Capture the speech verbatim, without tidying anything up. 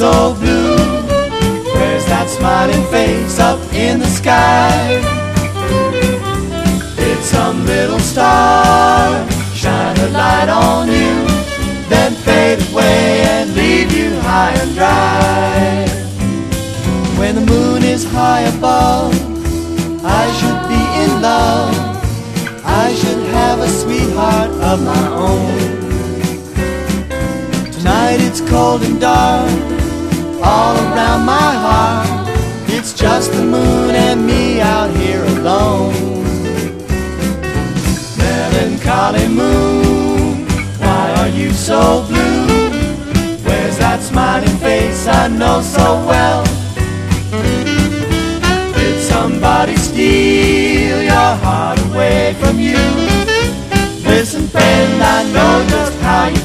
so blue? Where's that smiling face up in the sky? Did some little star shine a light on you, then fade away and leave you high and dry? When the moon is high above, I should be in love. I should have a sweetheart of my own. Tonight it's cold and dark all around my heart. It's just the moon and me out here alone. Melancholy moon, why are you so blue? Where's that smiling face I know so well? Did somebody steal your heart away from you? Listen, friend, I know just how you